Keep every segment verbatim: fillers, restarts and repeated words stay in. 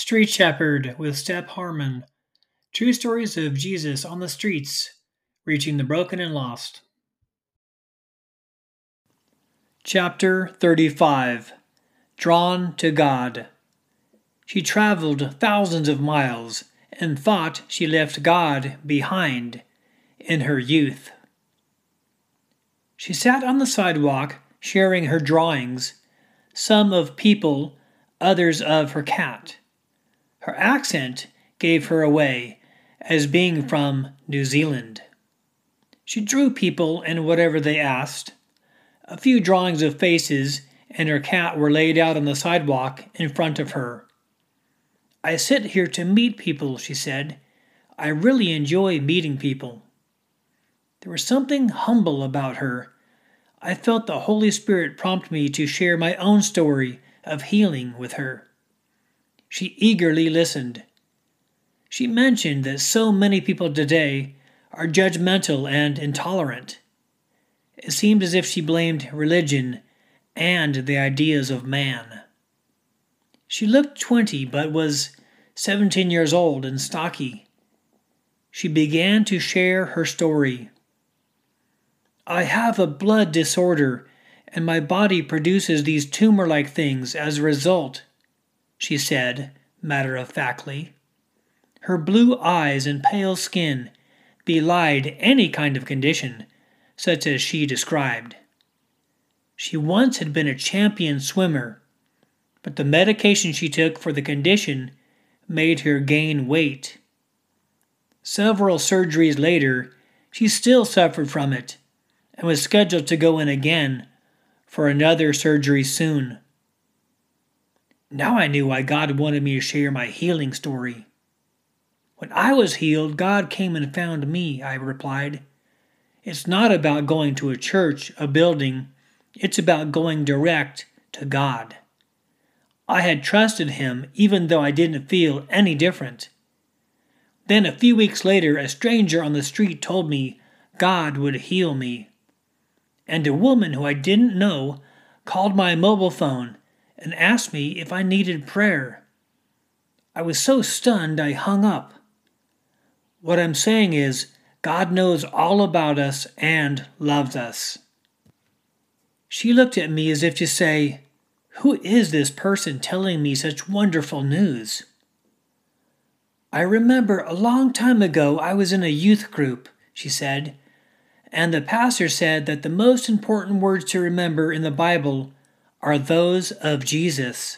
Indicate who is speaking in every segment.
Speaker 1: Street Shepherd with Step Harmon. True stories of Jesus on the streets, reaching the broken and lost. Chapter thirty-five. Drawn to God. She traveled thousands of miles and thought she left God behind in her youth. She sat on the sidewalk sharing her drawings, some of people, others of her cat. Her accent gave her away as being from New Zealand. She drew people and whatever they asked. A few drawings of faces and her cat were laid out on the sidewalk in front of her. "I sit here to meet people," she said. "I really enjoy meeting people." There was something humble about her. I felt the Holy Spirit prompt me to share my own story of healing with her. She eagerly listened. She mentioned that so many people today are judgmental and intolerant. It seemed as if she blamed religion and the ideas of man. She looked twenty but was seventeen years old and stocky. She began to share her story. "I have a blood disorder, and my body produces these tumor-like things as a result," she said, matter-of-factly. Her blue eyes and pale skin belied any kind of condition, such as she described. She once had been a champion swimmer, but the medication she took for the condition made her gain weight. Several surgeries later, she still suffered from it and was scheduled to go in again for another surgery soon. Now I knew why God wanted me to share my healing story. "When I was healed, God came and found me," I replied. "It's not about going to a church, a building. It's about going direct to God. I had trusted Him even though I didn't feel any different. Then a few weeks later, a stranger on the street told me God would heal me. And a woman who I didn't know called my mobile phone and asked me if I needed prayer. I was so stunned I hung up. What I'm saying is, God knows all about us and loves us." She looked at me as if to say, "Who is this person telling me such wonderful news?" "I remember a long time ago I was in a youth group," she said, "and the pastor said that the most important words to remember in the Bible are those of Jesus."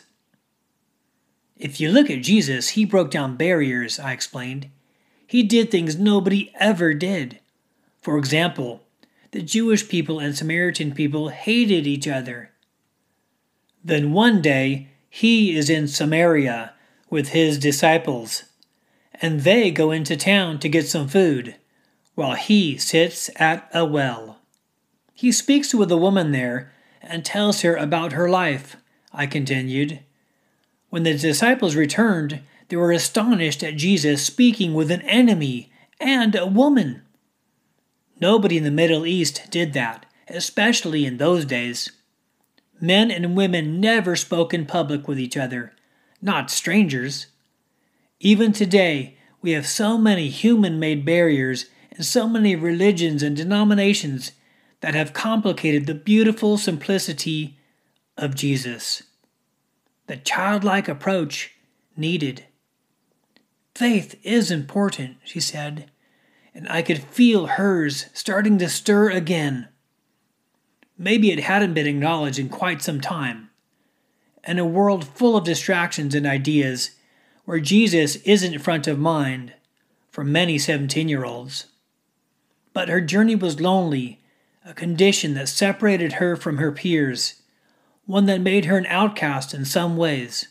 Speaker 1: "If you look at Jesus, he broke down barriers," I explained. "He did things nobody ever did. For example, the Jewish people and Samaritan people hated each other. Then one day, he is in Samaria with his disciples, and they go into town to get some food, while he sits at a well. He speaks with a woman there and tells her about her life," I continued. "When the disciples returned, they were astonished at Jesus speaking with an enemy and a woman. Nobody in the Middle East did that, especially in those days. Men and women never spoke in public with each other, not strangers. Even today, we have so many human-made barriers and so many religions and denominations that have complicated the beautiful simplicity of Jesus. The childlike approach needed." "Faith is important," she said, and I could feel hers starting to stir again. Maybe it hadn't been acknowledged in quite some time. In a world full of distractions and ideas, where Jesus isn't front of mind for many seventeen-year-olds. But her journey was lonely, a condition that separated her from her peers, one that made her an outcast in some ways.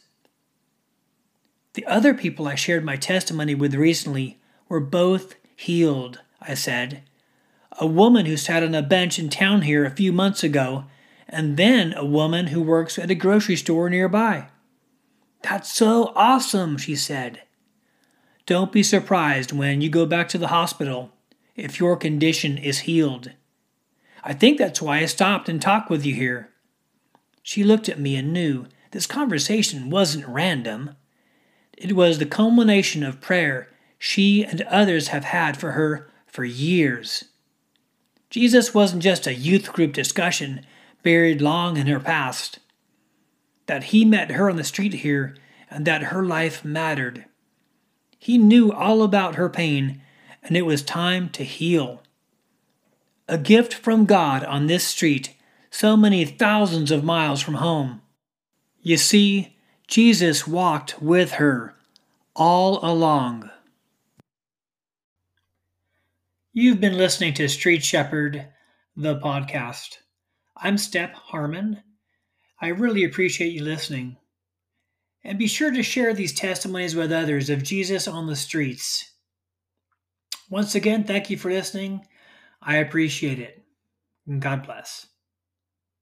Speaker 1: "The other people I shared my testimony with recently were both healed," I said. "A woman who sat on a bench in town here a few months ago, and then a woman who works at a grocery store nearby." "That's so awesome," she said. "Don't be surprised when you go back to the hospital if your condition is healed. I think that's why I stopped and talked with you here." She looked at me and knew this conversation wasn't random. It was the culmination of prayer she and others have had for her for years. Jesus wasn't just a youth group discussion buried long in her past. That he met her on the street here and that her life mattered. He knew all about her pain, and it was time to heal. A gift from God on this street, so many thousands of miles from home. You see, Jesus walked with her all along. You've been listening to Street Shepherd, the podcast. I'm Step Harmon. I really appreciate you listening. And be sure to share these testimonies with others of Jesus on the streets. Once again, thank you for listening. I appreciate it. God bless.